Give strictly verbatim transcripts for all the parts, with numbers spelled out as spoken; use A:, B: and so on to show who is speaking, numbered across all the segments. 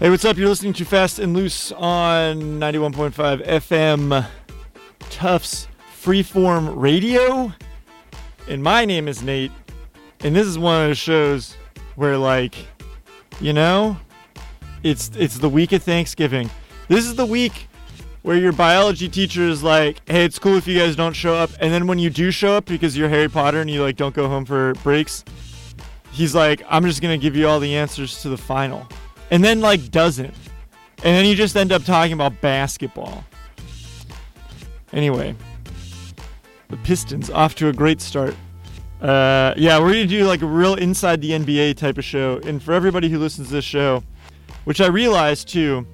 A: Hey, what's up? You're listening to Fast and Loose on ninety-one point five F M Tufts Freeform Radio. And my name is Nate. And this is one of those shows where, like, you know, it's it's the week of Thanksgiving. This is the week where your biology teacher is like, hey, it's cool if you guys don't show up. And then when you do show up because you're Harry Potter and you, like, don't go home for breaks, he's like, I'm just going to give you all the answers to the final. And then, like, doesn't. And then you just end up talking about basketball. Anyway, the Pistons off to a great start. Uh, yeah, we're going to do, like, a real inside the N B A type of show. And for everybody who listens to this show, which I realize, too,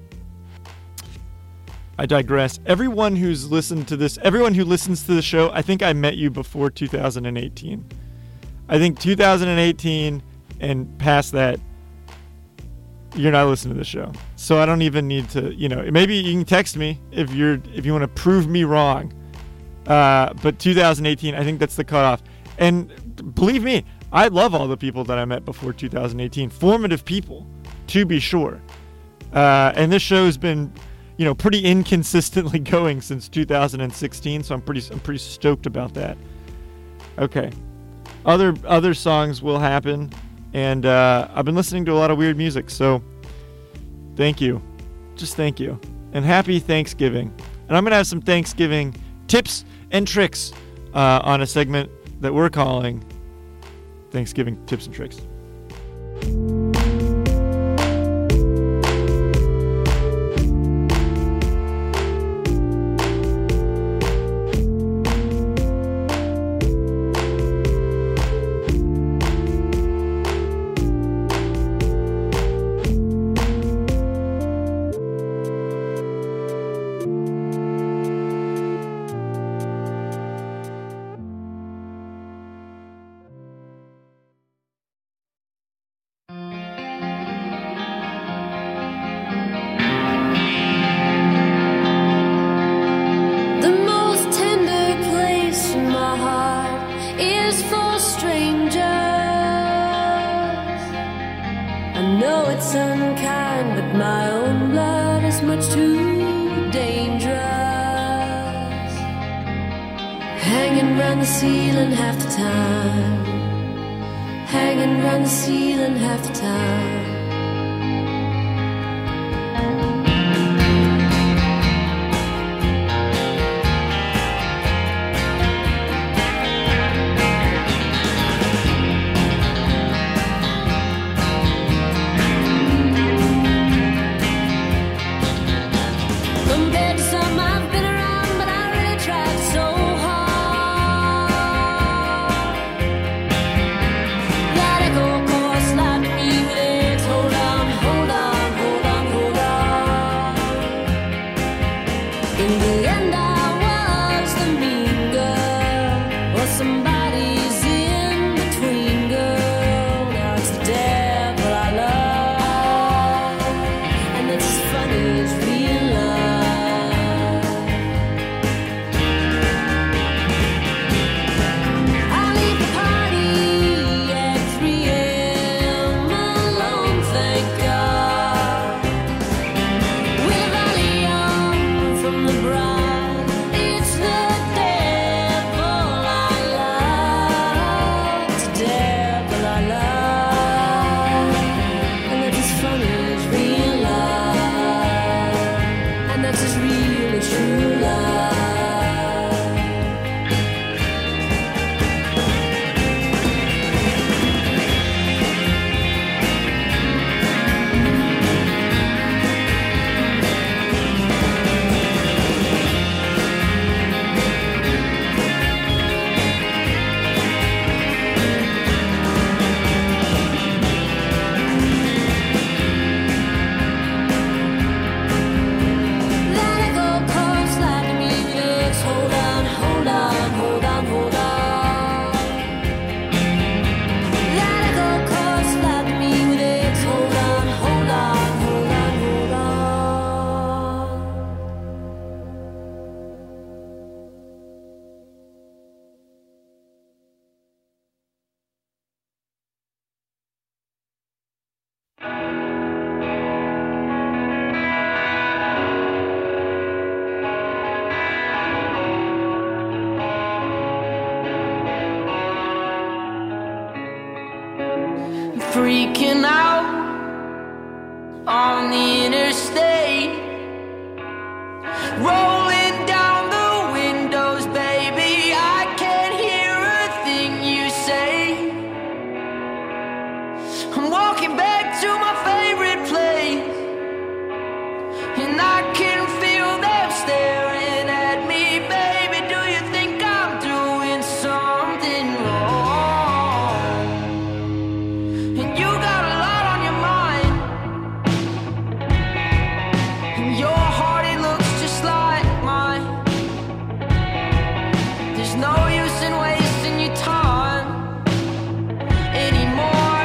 A: I digress. Everyone who's listened to this, everyone who listens to the show, I think I met you before two thousand eighteen. I think two thousand eighteen and past that, you're not listening to the show. So I don't even need to, you know, maybe you can text me if you're, if you want to prove me wrong. Uh, but two thousand eighteen, I think that's the cutoff. And believe me, I love all the people that I met before two thousand eighteen. Formative people, to be sure. Uh, and this show has been, you know, pretty inconsistently going since two thousand sixteen. So I'm pretty, I'm pretty stoked about that. Okay. Other, other songs will happen. And uh, I've been listening to a lot of weird music, so thank you. Just thank you. And happy Thanksgiving. And I'm going to have some Thanksgiving tips and tricks uh, on a segment that we're calling Thanksgiving Tips and Tricks.
B: Let it go cold like freaking out on the interstate, rolling down the windows, baby. I can't hear a thing you say. I'm walking back to my favorite place, and I can feel them staring at me, baby. Do you think I'm doing something wrong? And you got a lot on your mind, and your heart, it looks just like mine. There's no use in wasting your time anymore.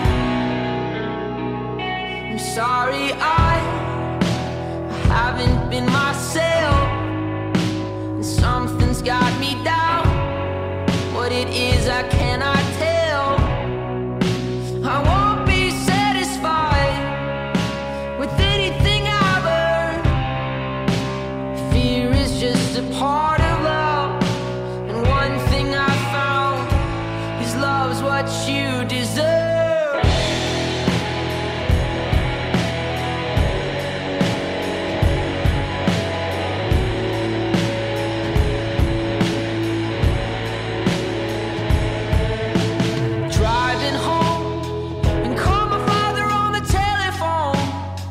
B: I'm sorry, I haven't been myself, and something's got me down. What it is, I cannot tell. I won't be satisfied with anything I've earned. Fear is just a part of love, and one thing I found is love's what you deserve. Driving home and call my father on the telephone.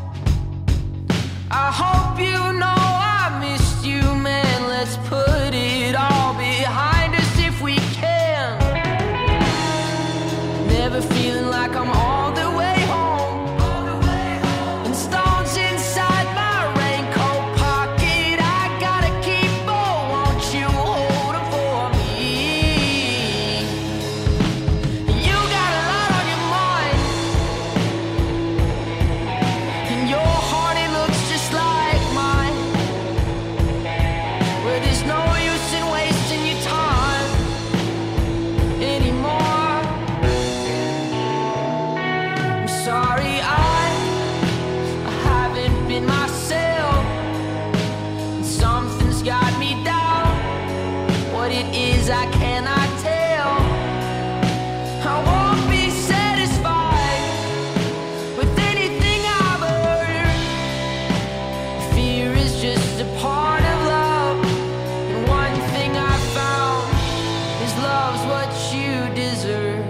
B: I hope you know I missed you, man. Let's put it all behind us if we can. Never feeling like I'm all the way home. And stones inside my raincoat pocket. I gotta keep on. Won't you hold 'em for me? You got a lot on your mind, and your heart, it looks just like mine. Where there's no use in wasting your time anymore. I'm sorry, I, I haven't been myself, and something's got me down. What it is, I cannot tell. I won't be satisfied with anything I've earned. Fear is just a part of love, and one thing I found is love's what you deserve.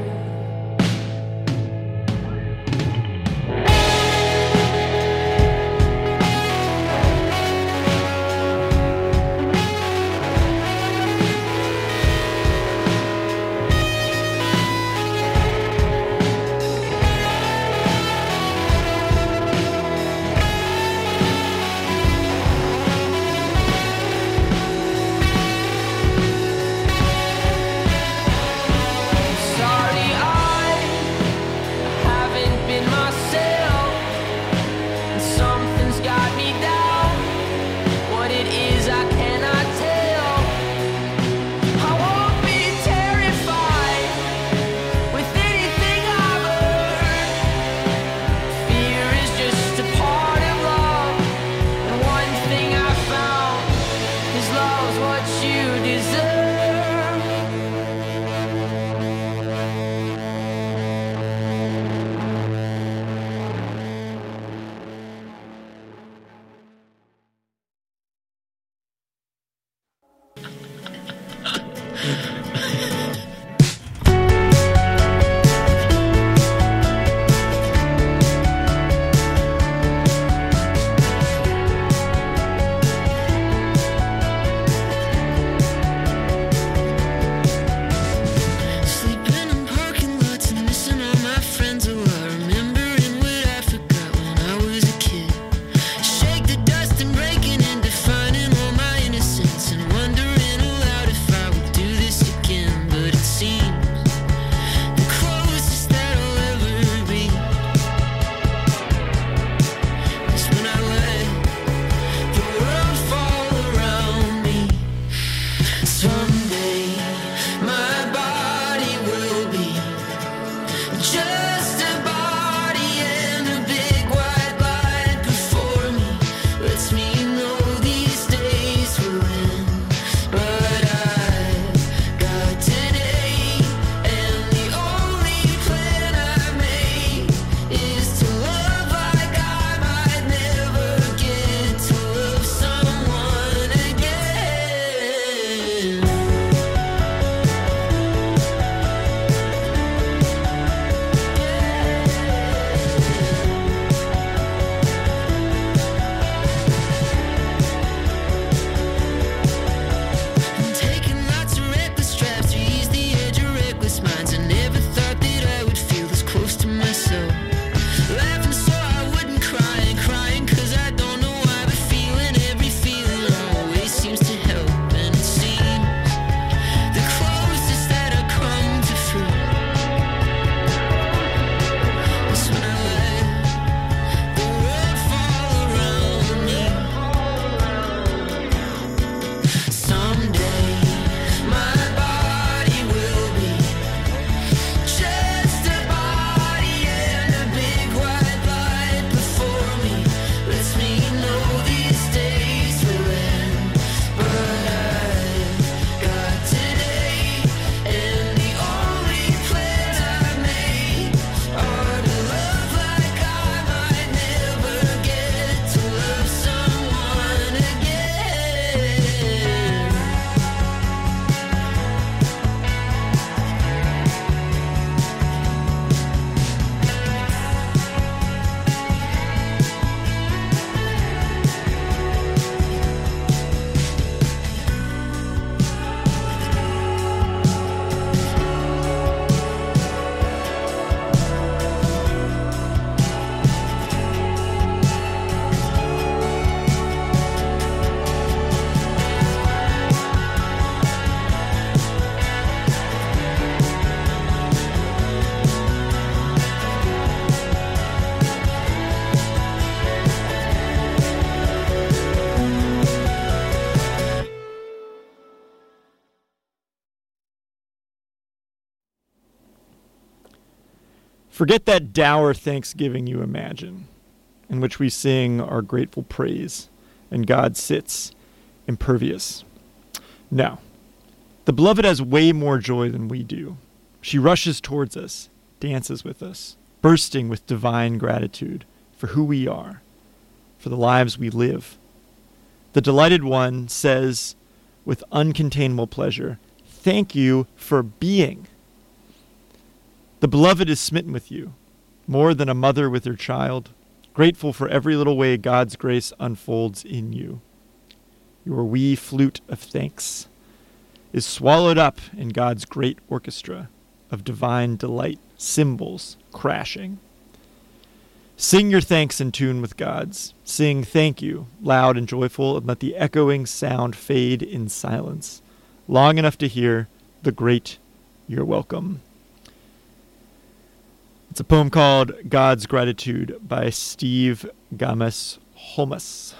A: Forget that dour thanksgiving you imagine, in which we sing our grateful praise, and God sits impervious. No. The beloved has way more joy than we do. She rushes towards us, dances with us, bursting with divine gratitude for who we are, for the lives we live. The delighted one says with uncontainable pleasure, "Thank you for being." The beloved is smitten with you, more than a mother with her child, grateful for every little way God's grace unfolds in you. Your wee flute of thanks is swallowed up in God's great orchestra of divine delight, cymbals crashing. Sing your thanks in tune with God's. Sing thank you, loud and joyful, and let the echoing sound fade in silence, long enough to hear the great "You're welcome." It's a poem called God's Gratitude by Steve Gamis Holmes.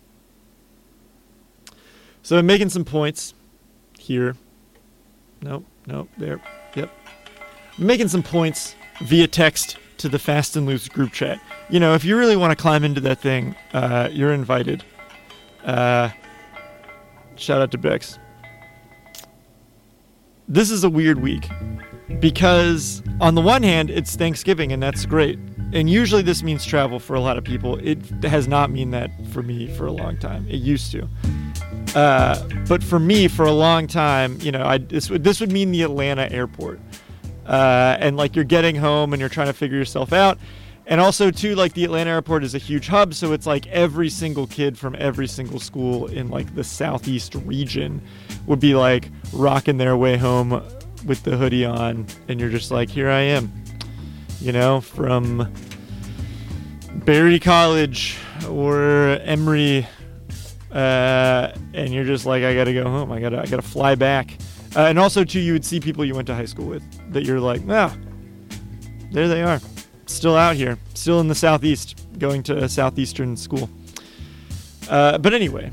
A: So I'm making some points here. Nope, nope, there. Yep. I'm making some points via text to the Fast and Loose group chat. You know, if you really want to climb into that thing, uh, you're invited. Uh, shout out to Bex. This is a weird week because on the one hand, it's Thanksgiving and that's great. And usually this means travel for a lot of people. It has not mean that for me for a long time. It used to. Uh, but for me, for a long time, you know, I, this would this would mean the Atlanta airport, uh, and like you're getting home and you're trying to figure yourself out, and also too, like the Atlanta airport is a huge hub, so it's like every single kid from every single school in like the southeast region would be like rocking their way home with the hoodie on, and you're just like, here I am, you know, from Berry College or Emory. Uh, and you're just like, I gotta go home. I gotta, I gotta fly back. Uh, and also, too, you would see people you went to high school with that you're like, ah, there they are, still out here, still in the southeast, going to a southeastern school. Uh, but anyway,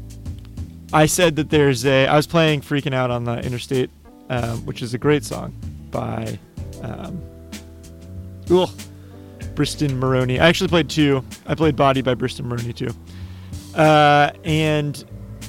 A: I said that there's a. I was playing "Freaking Out on the Interstate," um, which is a great song by, um, ugh, Briston Maroney. I actually played two. I played "Body" by Briston Maroney too. Uh, and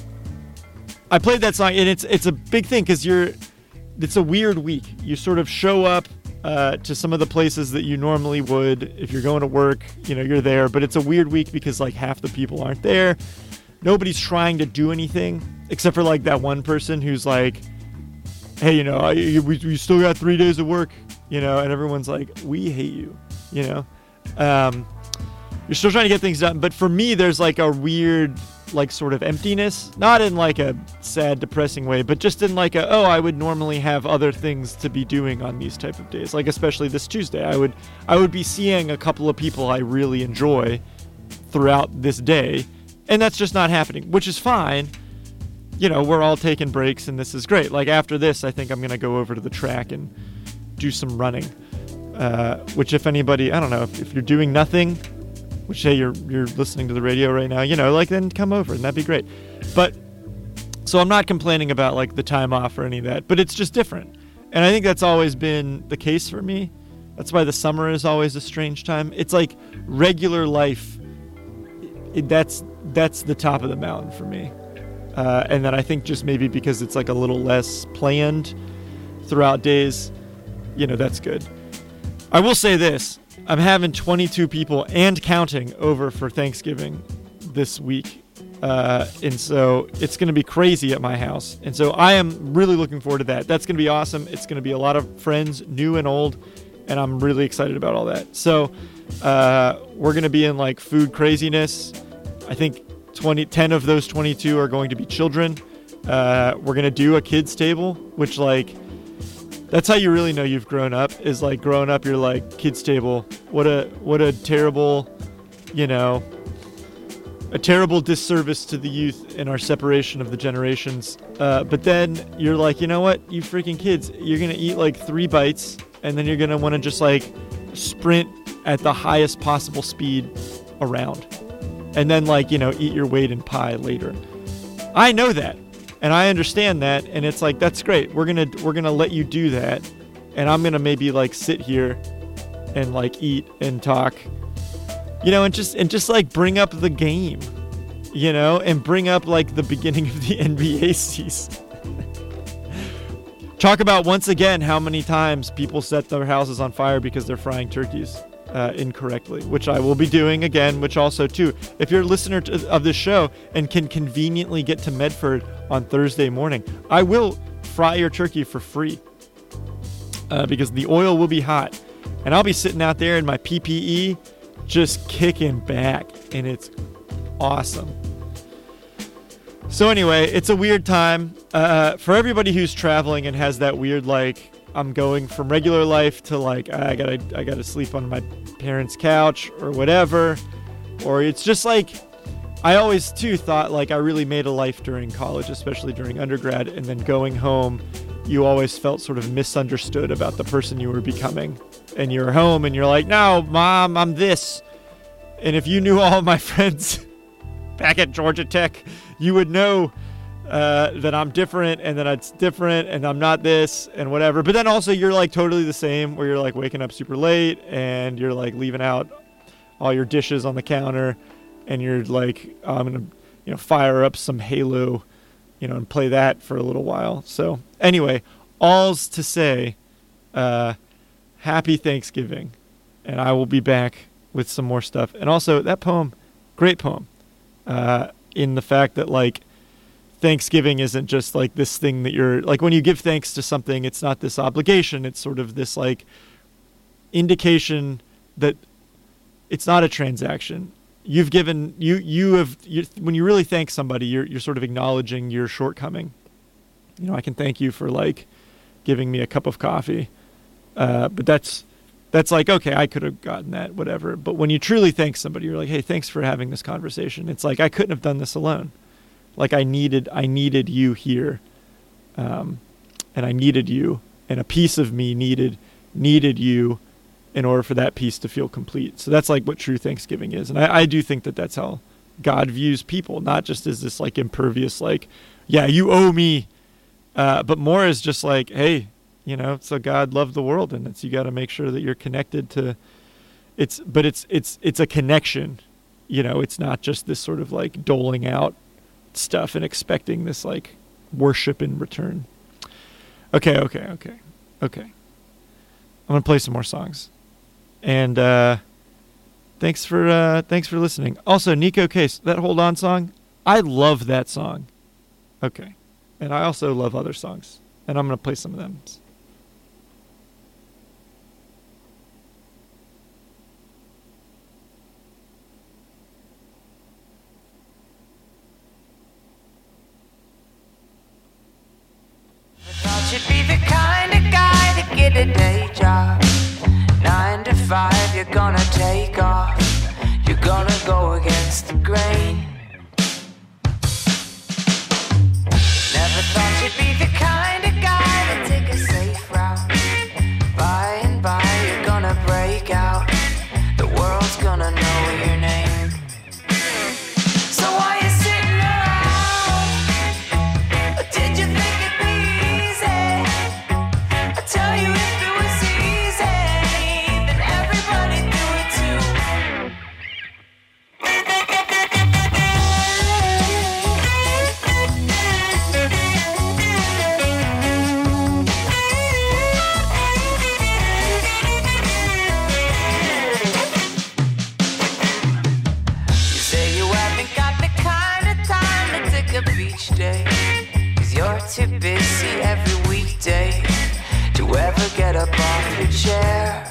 A: I played that song, and it's it's a big thing because you're, it's a weird week. You sort of show up uh, to some of the places that you normally would if you're going to work. You know, you're there, but it's a weird week because like half the people aren't there. Nobody's trying to do anything except for like that one person who's like, hey, you know, I, we, we still got three days of work, you know, and everyone's like, we hate you, you know. Um, You're still trying to get things done. But for me, there's like a weird, like sort of emptiness, not in like a sad, depressing way, but just in like a, oh, I would normally have other things to be doing on these type of days. Like, especially this Tuesday, I would, I would be seeing a couple of people I really enjoy throughout this day. And that's just not happening, which is fine. You know, we're all taking breaks and this is great. Like after this, I think I'm going to go over to the track and do some running, uh, which if anybody, I don't know, if, if you're doing nothing, which, hey, you're you're listening to the radio right now, you know, like, then come over and that'd be great. But, so I'm not complaining about, like, the time off or any of that, but it's just different. And I think that's always been the case for me. That's why the summer is always a strange time. It's like regular life, it, that's that's the top of the mountain for me. Uh, and then I think just maybe because it's, like, a little less planned throughout days, you know, that's good. I will say this. I'm having twenty-two people and counting over for Thanksgiving this week. Uh, and so it's going to be crazy at my house. And so I am really looking forward to that. That's going to be awesome. It's going to be a lot of friends, new and old. And I'm really excited about all that. So uh, we're going to be in like food craziness. I think twenty, ten of those twenty-two are going to be children. Uh, we're going to do a kids table, which like, that's how you really know you've grown up, is like growing up, you're like, kids table. What a, what a terrible, you know, a terrible disservice to the youth in our separation of the generations. Uh, but then you're like, you know what, you freaking kids, you're going to eat like three bites and then you're going to want to just like sprint at the highest possible speed around. And then like, you know, eat your weight in pie later. I know that. And I understand that, and it's like, that's great. We're gonna we're gonna let you do that, and I'm gonna maybe like sit here and like eat and talk, you know, and just and just like bring up the game, you know, and bring up like the beginning of the N B A season. Talk about once again how many times people set their houses on fire because they're frying turkeys uh, incorrectly, which I will be doing again, which also too, if you're a listener to, of this show and can conveniently get to Medford on Thursday morning, I will fry your turkey for free uh, because the oil will be hot and I'll be sitting out there in my P P E just kicking back, and it's awesome. So anyway, it's a weird time uh, for everybody who's traveling and has that weird, like, I'm going from regular life to like, I gotta, I gotta sleep on my parents' couch or whatever. Or it's just like, I always too thought like I really made a life during college, especially during undergrad, and then going home, you always felt sort of misunderstood about the person you were becoming. And you're home and you're like, no, mom, I'm this. And if you knew all of my friends back at Georgia Tech, you would know uh, that I'm different and that it's different and I'm not this and whatever. But then also you're like totally the same, where you're like waking up super late and you're like leaving out all your dishes on the counter and you're like, oh, I'm going to, you know, fire up some Halo, you know, and play that for a little while. So anyway, all's to say, uh, happy Thanksgiving. And I will be back with some more stuff. And also that poem, great poem. Uh, in the fact that like Thanksgiving isn't just like this thing that you're like, when you give thanks to something, it's not this obligation. It's sort of this like indication that it's not a transaction. You've given you, you have, you, when you really thank somebody, you're, you're sort of acknowledging your shortcoming. You know, I can thank you for like giving me a cup of coffee. Uh, but that's, That's like, okay, I could have gotten that, whatever. But when you truly thank somebody, you're like, hey, thanks for having this conversation. It's like, I couldn't have done this alone. Like I needed, I needed you here. Um, and I needed you. And a piece of me needed, needed you in order for that piece to feel complete. So that's like what true Thanksgiving is. And I, I do think that that's how God views people, not just as this like impervious, like, yeah, you owe me. Uh, but more as just like, hey, you know, so God loved the world, and it's, you got to make sure that you're connected to it's, but it's, it's, it's a connection, you know, it's not just this sort of like doling out stuff and expecting this like worship in return. Okay. Okay. Okay. Okay. I'm going to play some more songs, and, uh, thanks for, uh, thanks for listening. Also, Nico Case, that Hold On song, I love that song. Okay. And I also love other songs, and I'm going to play some of them.
B: Should be the kind of guy to get a day job. Nine to five, you're gonna take off. You're gonna go against the grain. Never thought you'd be the kind of guy to take a safe route. By and by, you're gonna break out. The world's gonna know your name. So why you sitting around? Or did you think it'd be easy? I tell you, if it was easy, then everybody do it too. You say you haven't got the kind of time to take a beach day, 'cause you're too busy every weekday to ever get up off your chair.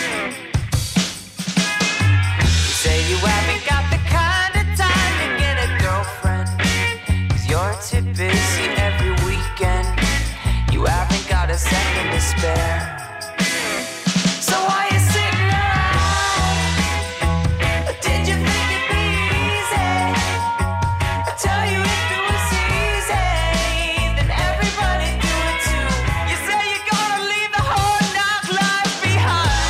B: You say you haven't got the kind of time to get a girlfriend, 'cause you're too busy every weekend. You haven't got a second to spare. So why you sitting around? Or did you think it'd be easy? I tell you, if it was easy, then everybody do it too. You say you're gonna leave the whole nightlife behind.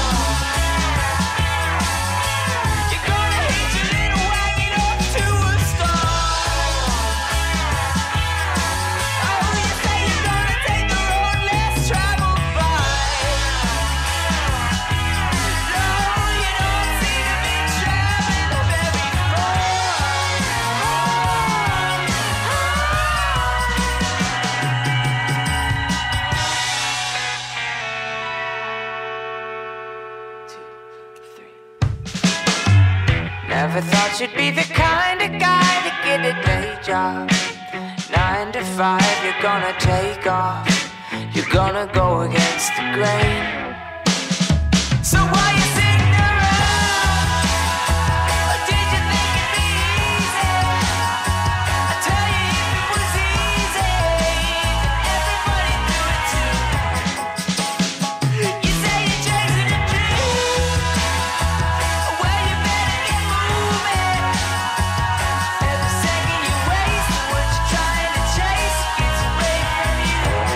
B: You're gonna hitch your little wagon up to a star. Oh, you say you're gonna take the road less traveled should be the kind of guy to get a day job. Nine to five, you're gonna take off. You're gonna go against the grain. So why you sitting around? Or did you think it'd be easy? I tell you if it was easy, everybody do it too. You say you're chasing a dream. Well, you better get moving. Every second you waste, what you're trying to chase gets away from you.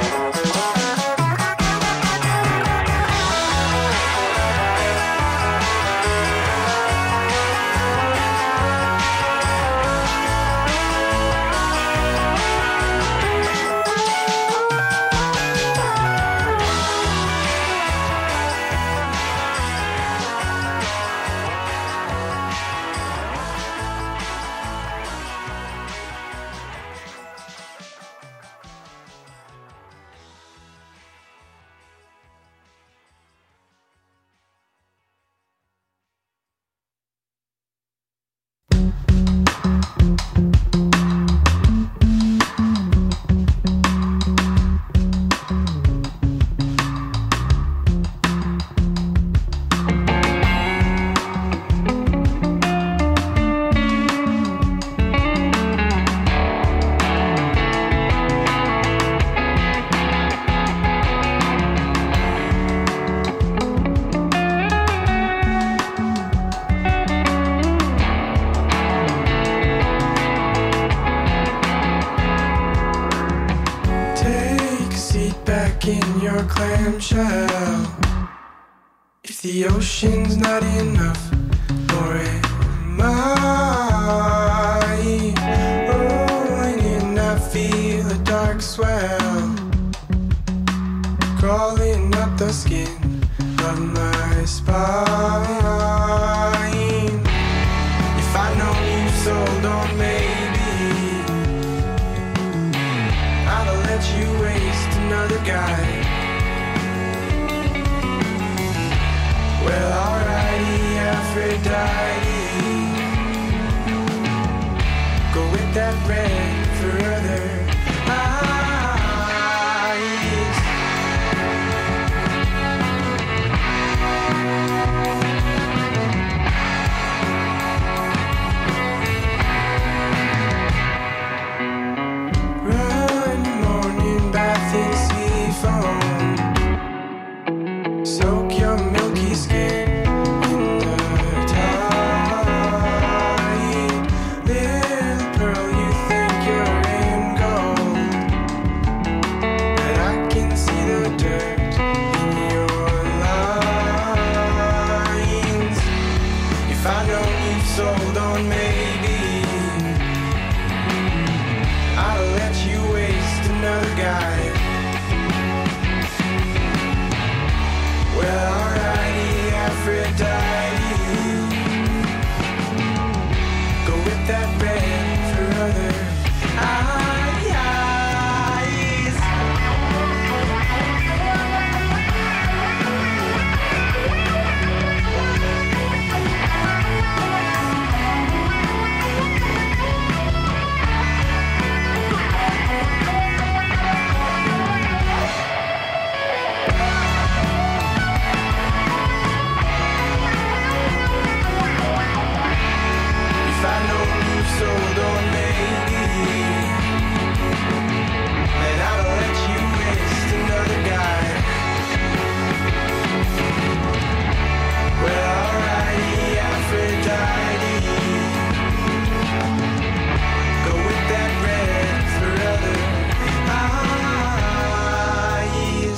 C: Clamshell. If the ocean's not enough, nor am I rolling in, I feel a dark swell crawling up the skin of my spine. If I know you sold on maybe, I'll let you waste another guy. Well, alrighty, Aphrodite, go with that red for other eyes. Run morning bath in sea foam, soak your milky skin in the tide. Little pearl, you think you're in gold, but I can see the dirt in your lines. If I know you've sold on maybe, I'll let you waste another guy. Well, alrighty, Aphrodite, go with that red for other eyes. If I know you've sold on maybe, then I'll let you waste another guy. Well, alrighty, Aphrodite, go with that red for other eyes.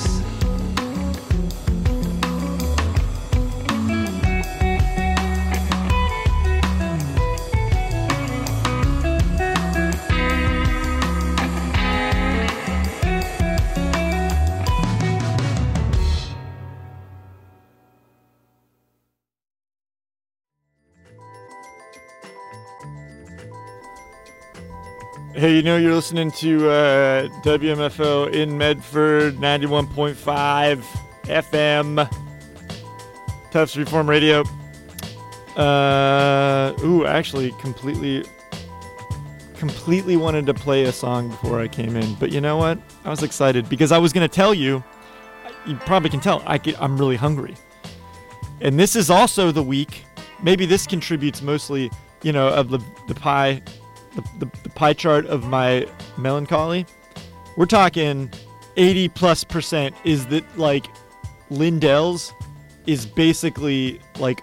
A: Hey, you know you're listening to uh, W M F O in Medford, ninety-one point five F M, Tufts Reform Radio. Uh, ooh, actually, completely, completely wanted to play a song before I came in, but you know what? I was excited because I was gonna tell you. You probably can tell I get, I'm really hungry, and this is also the week. Maybe this contributes mostly, you know, of the the pie, the, the, the pie chart of my melancholy. We're talking eighty plus percent is that like Lindell's is basically like.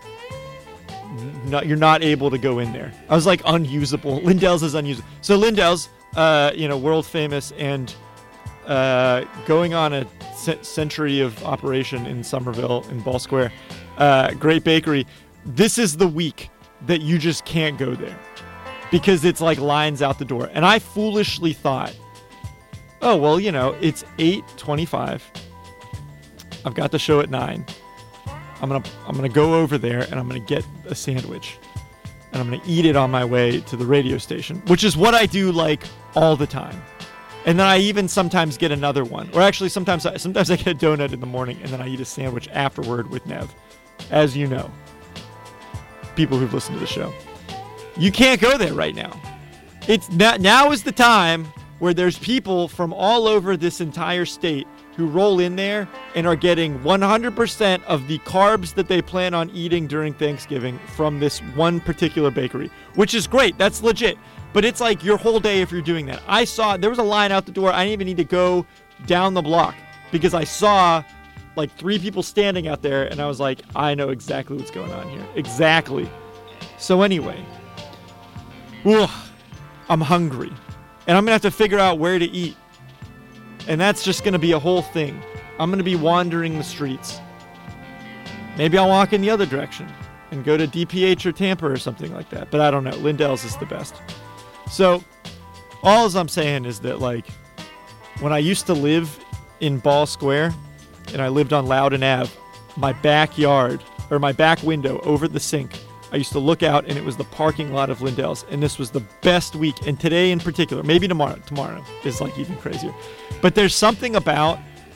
A: Not, you're not able to go in there. I was like unusable. Lindell's is unusable. So Lindell's, uh, you know, world famous and uh, going on a c- century of operation in Somerville in Ball Square. Uh, great bakery. This is the week that you just can't go there because it's like lines out the door. And I foolishly thought, oh well, you know, it's eight twenty-five. I've got the show at nine. I'm gonna I'm gonna go over there and I'm gonna get a sandwich, and I'm gonna eat it on my way to the radio station, which is what I do like all the time. And then I even sometimes get another one, or actually sometimes I, sometimes I get a donut in the morning and then I eat a sandwich afterward with Nev, as you know, people who've listened to the show. You can't go there right now. It's not, now is the time where there's people from all over this entire state who roll in there and are getting one hundred percent of the carbs that they plan on eating during Thanksgiving from this one particular bakery, which is great. That's legit. But it's like your whole day if you're doing that. I saw, there was a line out the door. I didn't even need to go down the block because I saw like three people standing out there and I was like, I know exactly what's going on here. Exactly. So anyway, ugh, I'm hungry and I'm going to have to figure out where to eat. And that's just going to be a whole thing. I'm going to be wandering the streets. Maybe I'll walk in the other direction and go to D P H or Tampa or something like that. But I don't know. Lindell's is the best. So all I'm saying is that, like, when I used to live in Ball Square and I lived on Loudon Avenue, my backyard or my back window over the sink, I used to look out and it was the parking lot of Lindell's, and this was the best week. And today in particular, maybe tomorrow, tomorrow is like even crazier. But there's something about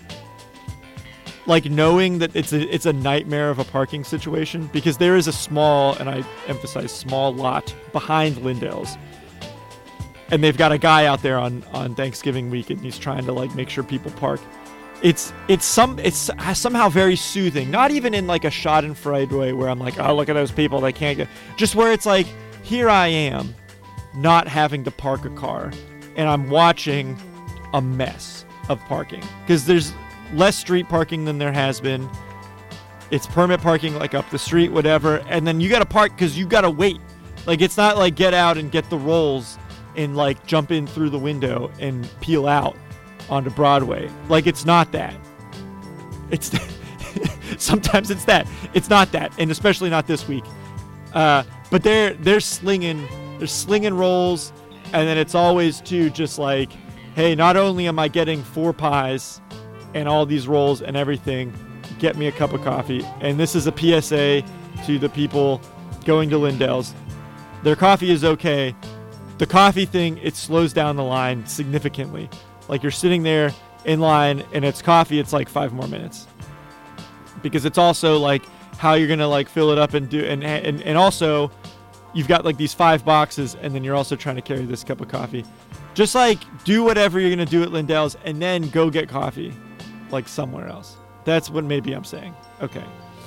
A: like knowing that it's a it's a nightmare of a parking situation because there is a small, and I emphasize small, lot behind Lindell's, and they've got a guy out there on on Thanksgiving week and he's trying to like make sure people park. It's it's some it's somehow very soothing. Not even in like a Schadenfreude way where I'm like, oh, look at those people, they can't get. Just where it's like, here I am, not having to park a car, and I'm watching a mess of parking because there's less street parking than there has been. It's permit parking like up the street, whatever, and then you got to park because you got to wait. Like it's not like get out and get the rolls and like jump in through the window and peel out onto Broadway. Like it's not that. It's sometimes it's that. It's not that, and especially not this week. Uh, but they're they're slinging they're slinging rolls, and then it's always too just like, hey, not only am I getting four pies and all these rolls and everything, get me a cup of coffee. And this is a P S A to the people going to Lindell's. Their coffee is okay. The coffee thing, it slows down the line significantly. Like you're sitting there in line and it's coffee, it's like five more minutes. Because it's also like how you're going to like fill it up and do, and, and, and also you've got like these five boxes and then you're also trying to carry this cup of coffee. Just like do whatever you're going to do at Lindell's and then go get coffee like somewhere else. That's what maybe I'm saying. Okay.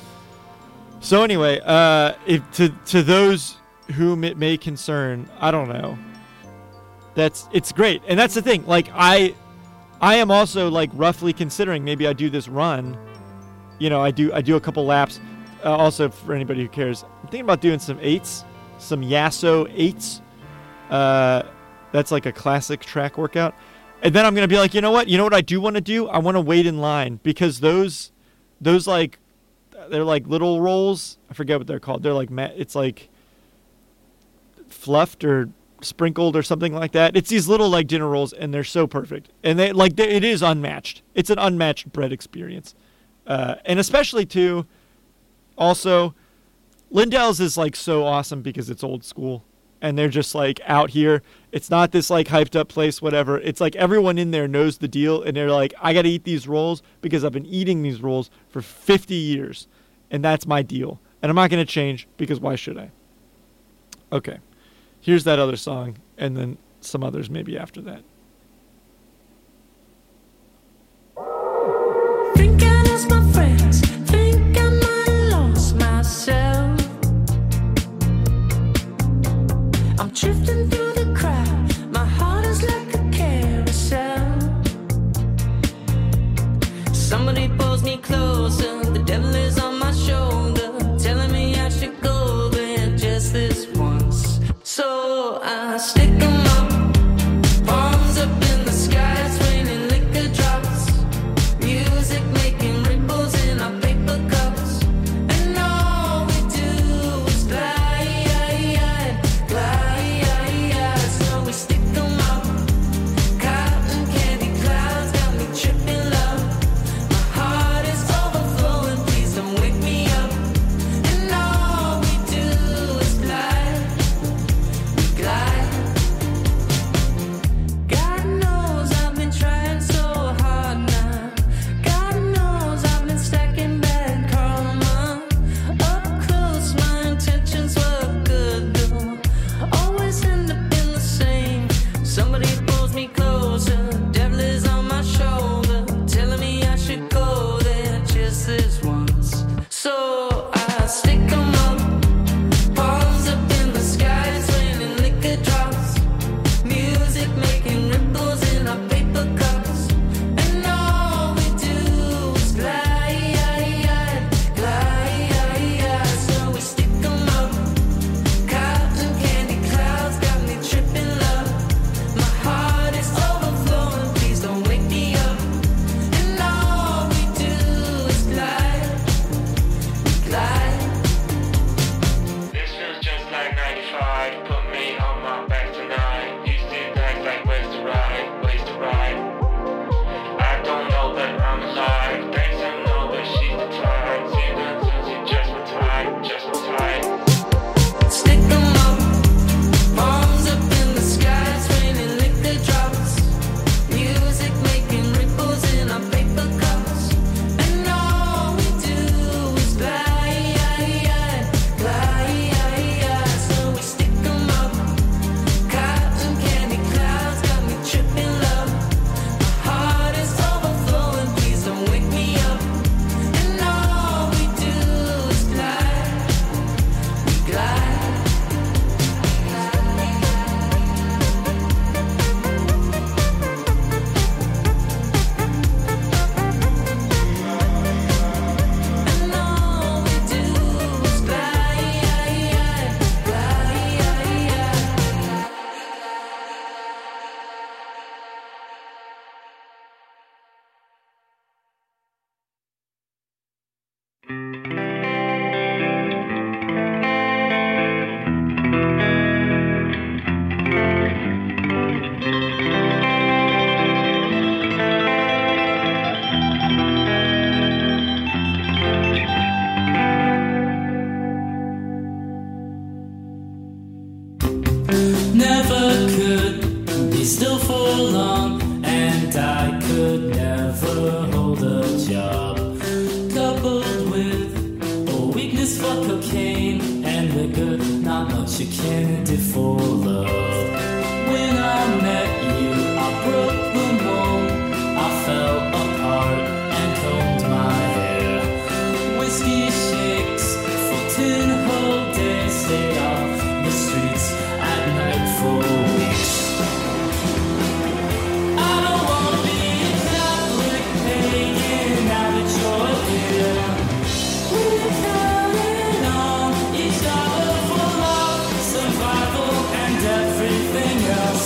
A: So anyway, uh, if to, to those whom it may concern, I don't know. That's it's great. And that's the thing. Like I I am also like roughly considering maybe I do this run. You know, I do I do a couple laps. Uh, also for anybody who cares, I'm thinking about doing some eights, some Yasso eights. Uh, that's like a classic track workout. And then I'm going to be like, you know what? You know what I do want to do? I want to wait in line because those those like they're like little rolls. I forget what they're called. They're like it's like fluffed or sprinkled or something like that. It's these little like dinner rolls and they're so perfect. And they like they, it is unmatched. It's an unmatched bread experience. Uh, and especially too, also, Lindell's is like so awesome because it's old school and they're just like out here. It's not this like hyped up place, whatever. It's like everyone in there knows the deal and they're like, I got to eat these rolls because I've been eating these rolls for fifty years and that's my deal. And I'm not going to change because why should I? Okay. Here's that other song, and then some others maybe after that.
B: Think I lost my friends, think I might have lost myself. I'm drifting through the crowd, my heart is like a carousel. Somebody pulls me closer, the devil is on my shoulder, telling me I should go there just this once. So I stick 'em up, palms up in the sky, it's raining liquor drops, music making ripples in our paper cups, and all we do is glide, glide, so we stick 'em up, cotton candy clouds got me tripping love, my heart is overflowing, please don't wake me up, and all we do is glide, we glide. God knows I've been trying so hard now. God knows I've been stacking bad karma. Up close, my intentions were good though. Always end up in the same. Somebody pulls me closer, devil is on my shoulder, telling me I should go there just this once. So I stick 'em up, palms up in the sky, it's raining liquor drops, music making ripples in our paper cups, and all we do is glide, glide, so we stick 'em up, cotton candy clouds got me tripping love, my heart is overflowing, please don't wake me up, and all we do is glide, we glide.
D: This feels just like ninety-five. Put me on my back tonight. Used to act like ways to ride, ways to ride. I don't know that I'm alive. Thanks, I know that she's the type. See that since you just retired, just retired.
B: Stick 'em up, palms up in the sky, it's raining liquor drops, music making ripples in our paper cups, and all we do is glide, glide, so we stick 'em up, cotton candy clouds got me tripping love, my heart is overflowing, please don't wake me up, and all we do is glide, we glide. And all we do is glide, glide.
E: Never could be still for long, and I could never hold a job. Coupled with a weakness for cocaine and liquor, not much you can do for love. When I met you, I broke the mold, I fell apart and combed my hair. Whiskey shakes for ten whole days, stayed off the streets at night for weeks. I don't wanna be a Catholic pagan now that you're here. We're counting on each other for love, survival, and everything else.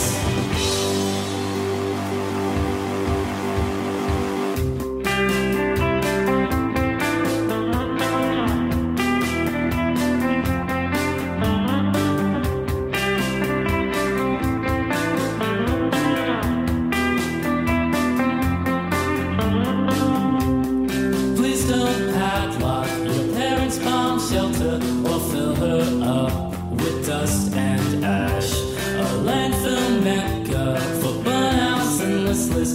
E: Please don't padlock your parents' bomb shelter or fill her up with dust and ash. A landfill mecca for burnouts and listless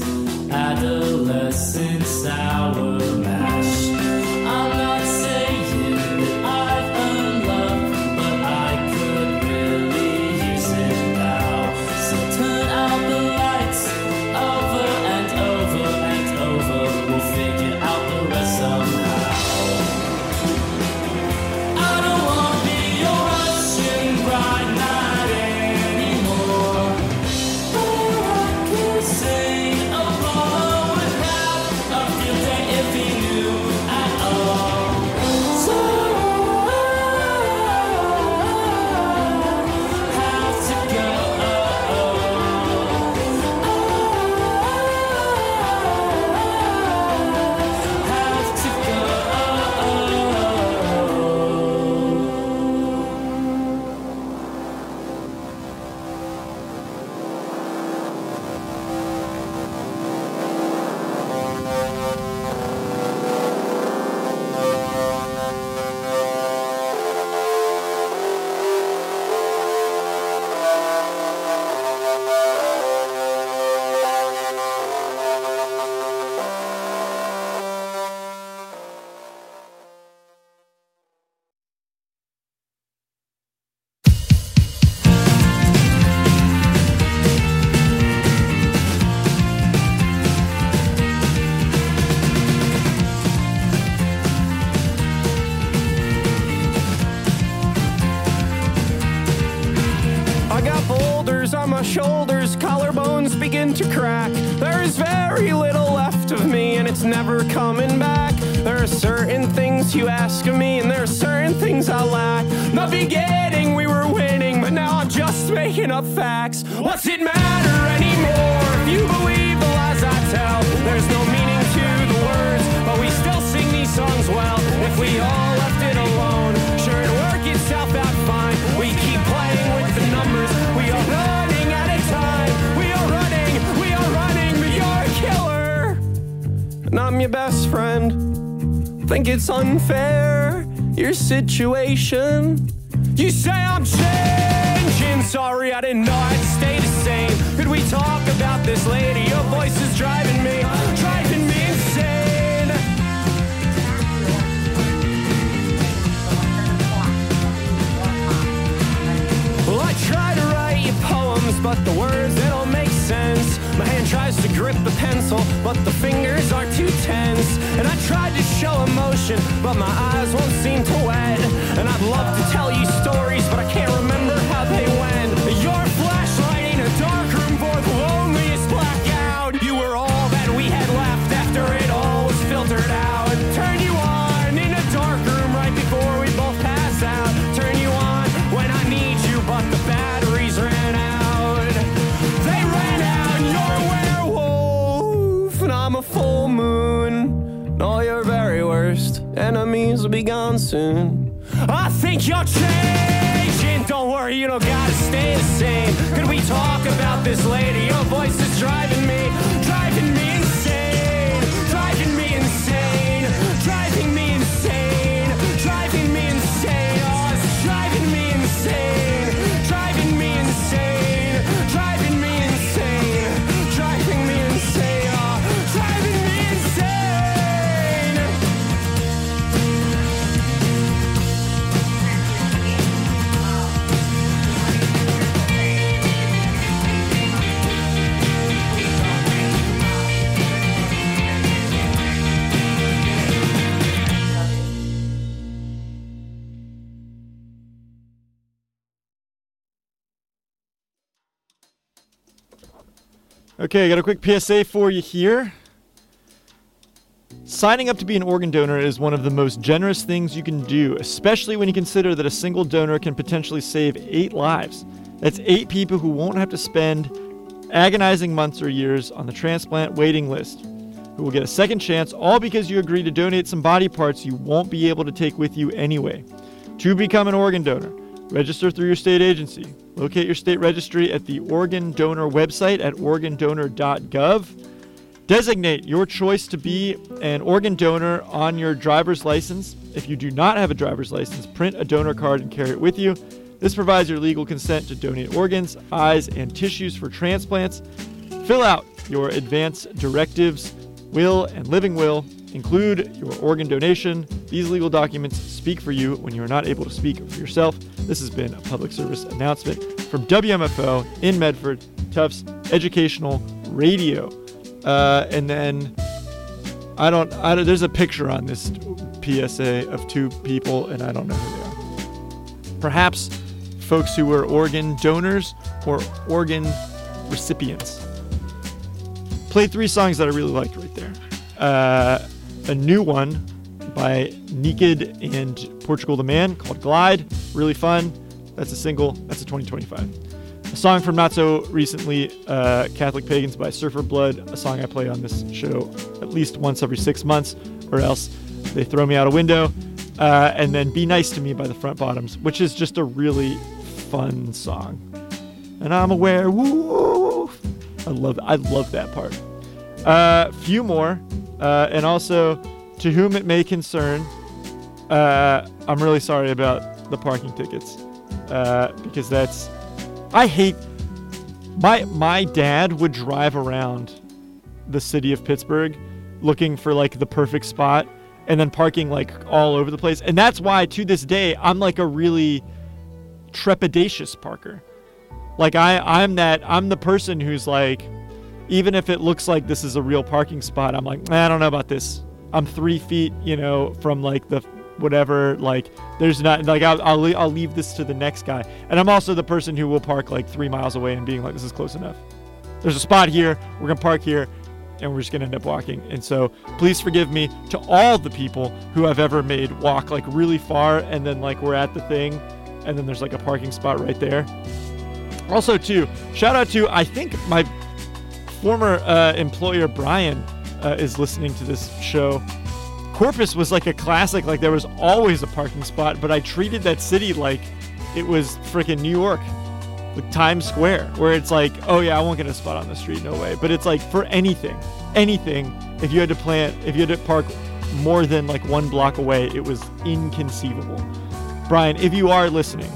E: adolescent sour mash. I'm not saying that I've
F: very little left of me, and it's never coming back. There are certain things you ask of me, and there are certain things I lack. The beginning we were winning, but now I'm just making up facts. What's it matter anymore if you believe the lies I tell? There's no meaning to the words, but we still sing these songs well. If we all left it alone, sure it'd work itself out fine. We keep playing with the numbers, we are running out of time. We are running, we are running, but you're a killer, and I'm your best friend. Think it's unfair, your situation. You say I'm changing, sorry I didn't know I'd stay the same. Could we talk about this later? Your voice is driving me, driving me insane. Well, I try to write you poems, but the words, they don't make sense. My hand tries to grip the pencil, but the fingers are too tense. And I tried to show emotion, but my eyes won't seem to wet. And I'd love to tell you stories, but I can't remember how they went. Your flashlight in a dark room for the loneliest blackout. You were all that we had left after it all was filtered out. Turn you on in a dark room right before we both pass out. Turn you on when I need you, but the batteries ran out. They ran out, you're a werewolf, and I'm a full moon. All your very worst enemies will be gone soon. I think you're changing. Don't worry, you don't gotta stay the same. Could we talk about this later? Your voice is driving me, driving me insane, driving me insane, driving me insane, driving me insane. Oh, it's driving me insane, driving me insane, driving me insane, driving me insane. Oh, driving me insane.
A: Okay, I got a quick P S A for you here. Signing up to be an organ donor is one of the most generous things you can do, especially when you consider that a single donor can potentially save eight lives. That's eight people who won't have to spend agonizing months or years on the transplant waiting list, who will get a second chance, all because you agree to donate some body parts you won't be able to take with you anyway. To become an organ donor, register through your state agency. Locate your state registry at the organ donor website at organ donor dot gov. Designate your choice to be an organ donor on your driver's license. If you do not have a driver's license, print a donor card and carry it with you. This provides your legal consent to donate organs, eyes, and tissues for transplants. Fill out your advance directives, will, and living will. Include your organ donation. These legal documents speak for you when you are not able to speak for yourself. This has been a public service announcement from W M F O in Medford, Tufts Educational Radio. Uh, and then I don't, I don't, there's a picture on this P S A of two people, and I don't know who they are. Perhaps folks who were organ donors or organ recipients. Played three songs that I really liked right there. Uh, a new one by Naked and Portugal the Man called Glide. Really fun. That's a single. That's a twenty twenty-five. A song from not so recently, uh, Catholic Pagans by Surfer Blood, a song I play on this show at least once every six months, or else they throw me out a window. Uh, and then Be Nice to Me by the Front Bottoms, which is just a really fun song. And I'm a werewolf. I love, I love that part. A uh, few more, uh, and also, to whom it may concern, uh, I'm really sorry about the parking tickets, uh, because that's, I hate, my my dad would drive around the city of Pittsburgh looking for like the perfect spot and then parking like all over the place. And that's why to this day, I'm like a really trepidatious parker. Like I, I'm that, I'm the person who's like, even if it looks like this is a real parking spot, I'm like, I don't know about this. I'm three feet, you know, from like the whatever, like there's not like I'll, I'll I'll leave this to the next guy. And I'm also the person who will park like three miles away and being like, this is close enough. There's a spot here. We're gonna park here. and we're just going to end up walking. And so please forgive me to all the people who I've ever made walk like really far, and then like we're at the thing, and then there's like a parking spot right there. Also, too, shout out to, I think my former uh, employer, Brian, uh, is listening to this show. Corpus was like a classic. Like there was always a parking spot, but I treated that city like it was freaking New York, like Times Square, where it's like, oh yeah, I won't get a spot on the street, no way. But it's like for anything, anything, if you had to plant, if you had to park more than like one block away, it was inconceivable. Brian, if you are listening,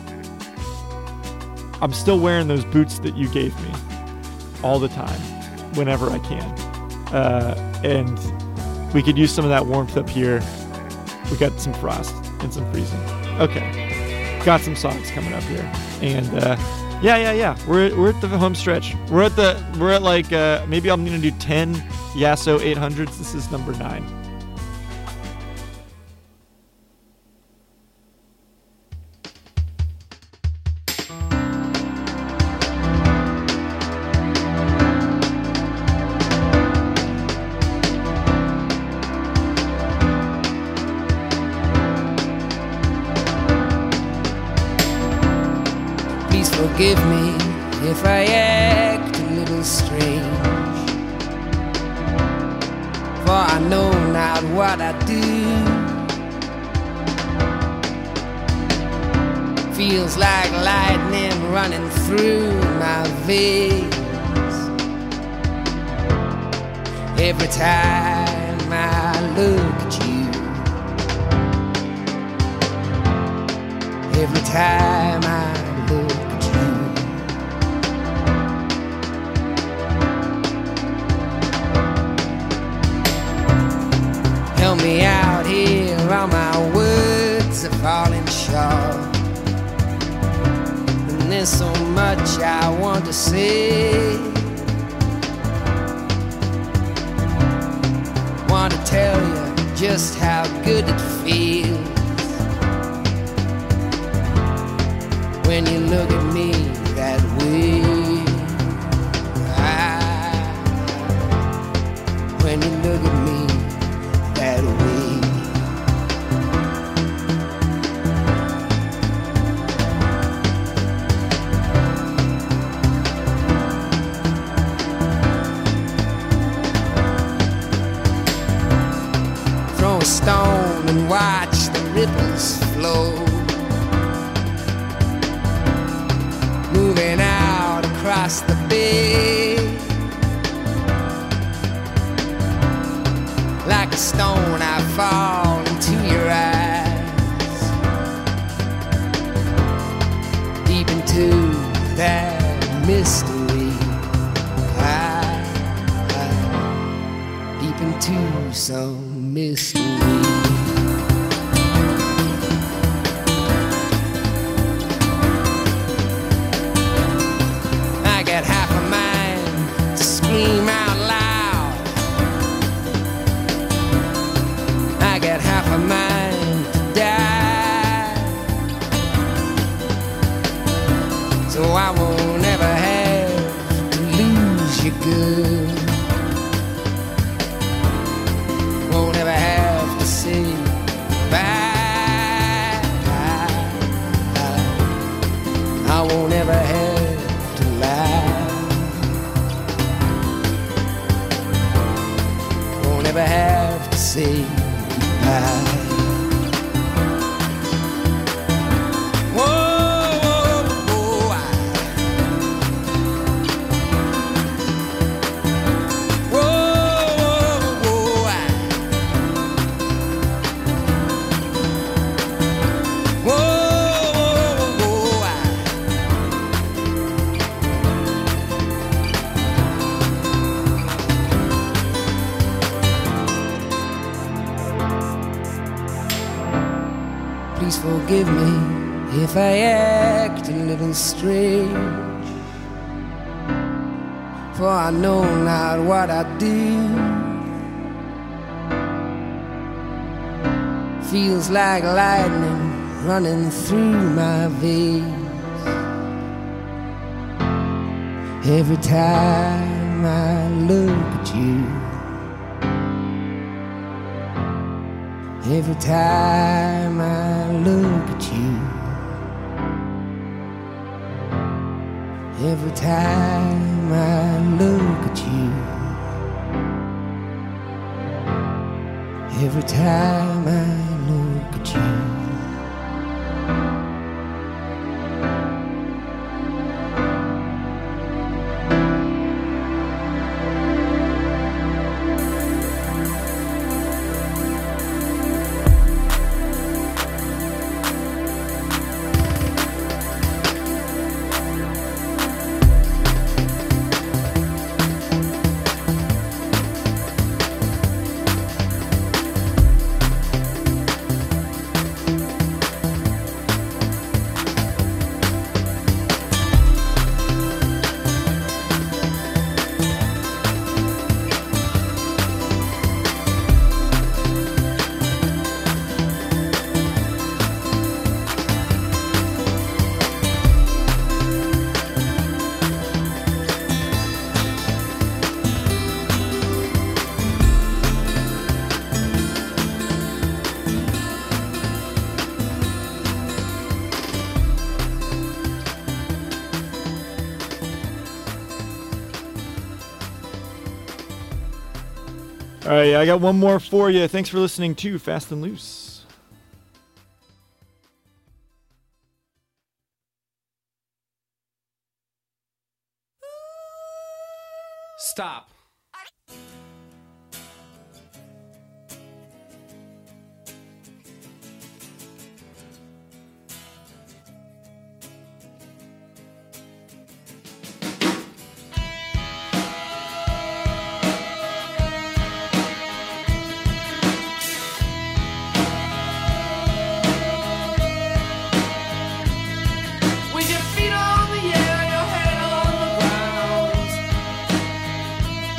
A: I'm still wearing those boots that you gave me all the time, whenever I can. Uh, and we could use some of that warmth up here. We got some frost and some freezing. Okay. Got some socks coming up here. And uh, yeah, yeah, yeah. We're we're at the home stretch. We're at the we're at like uh, maybe I'm gonna do ten Yasso eight hundreds. This is number nine.
B: Forgive me if I act a little strange, for I know not what I do. Feels like lightning running through my veins every time I look at you. Every time I look at you. Help me out here, all my words are falling short, and there's so much I want to say. Want to tell you just how good it feels when you look at me that way. I, when you look at me that way. Throw a stone and watch the ripples flow, moving out across the bay. Like a stone I fall into your eyes, deep into that mystery. I, I, deep into some mystery. I got half a mind to scream out loud, I got half a mind to die, so I won't ever have to lose you good. Won't ever have to say bye. I won't ever have to lie. Won't ever have to say goodbye. Please forgive me if I act a little strange, for I know not what I do. Feels like lightning running through my veins every time
G: time I look at you, every time I look at you, every time I look at you, every time I look at you.
A: All right, I got one more for you. Thanks for listening to Fast and Loose.
F: Stop.
B: With your feet on the air, your head on the ground.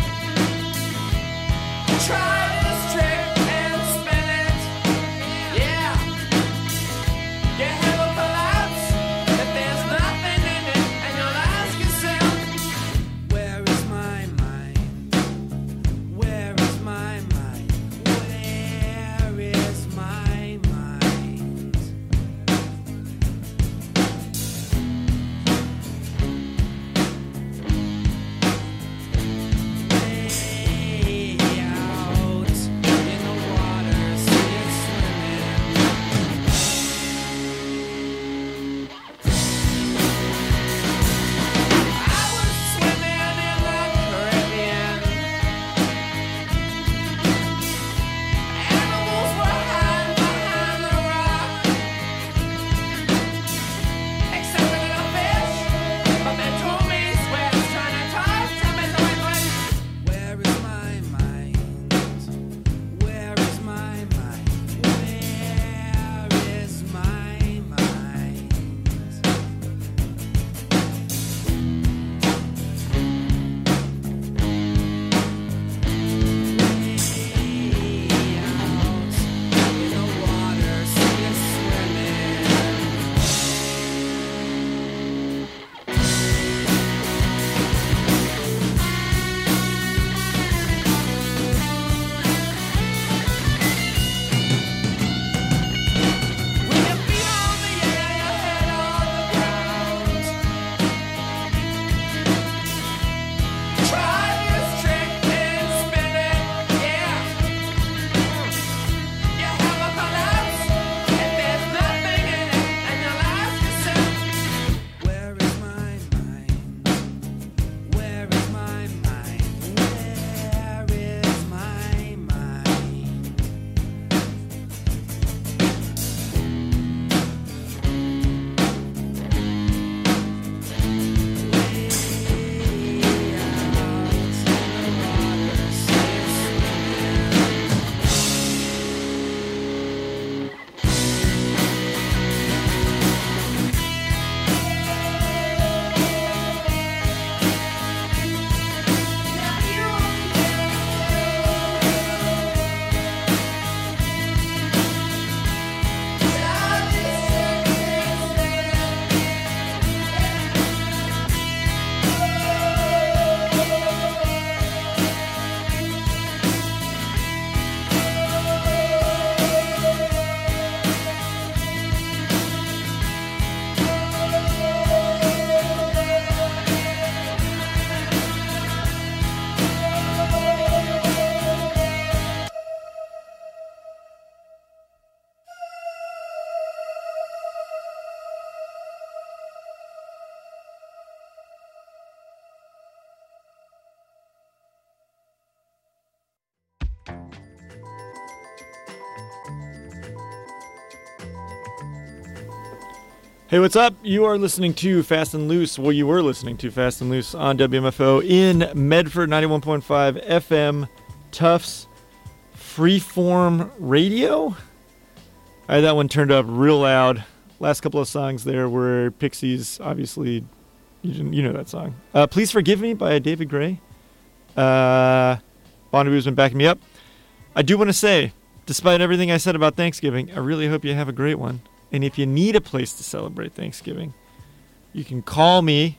A: Hey, what's up? You are listening to Fast and Loose. Well, you were listening to Fast and Loose on W M F O in Medford, ninety-one point five F M, Tufts Freeform Radio. I had that one turned up real loud. Last couple of songs there were Pixies, obviously. You, you know that song. Uh, Please Forgive Me by David Gray. Uh, Bonneville's been backing me up. I do want to say, despite everything I said about Thanksgiving, I really hope you have a great one. And if you need a place to celebrate Thanksgiving, you can call me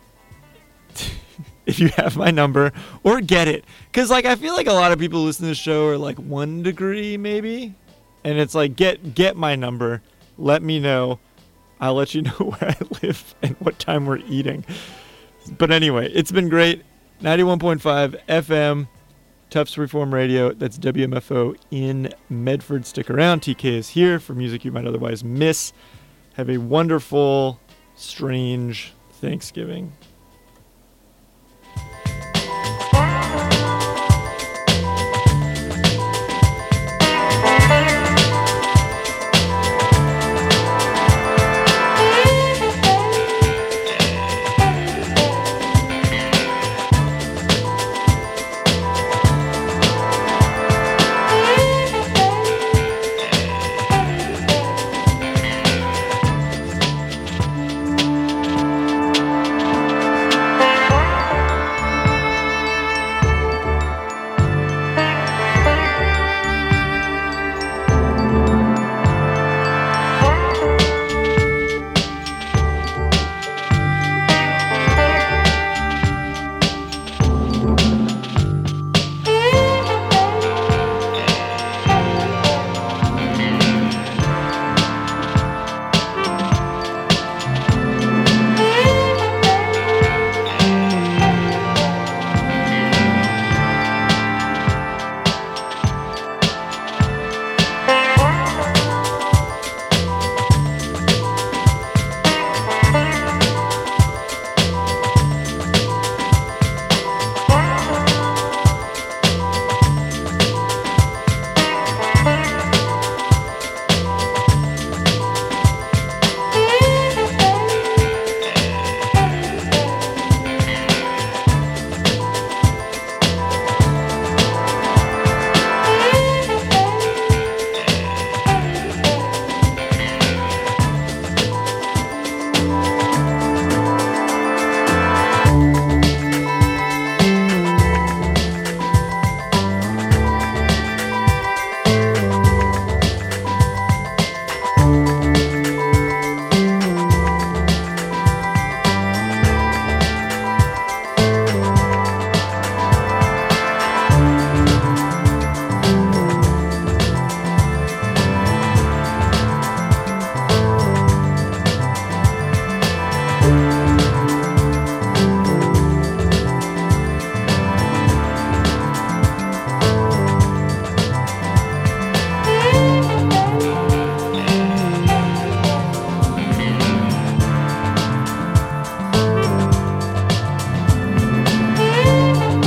A: if you have my number or get it. Because, like, I feel like a lot of people listen to the show are, like, one degree maybe. And it's like, get get my number. Let me know. I'll let you know where I live and what time we're eating. But anyway, it's been great. ninety-one point five F M, Tufts Freeform Radio. That's W M F O in Medford. Stick around. T K is here for music you might otherwise miss. Have a wonderful, strange Thanksgiving.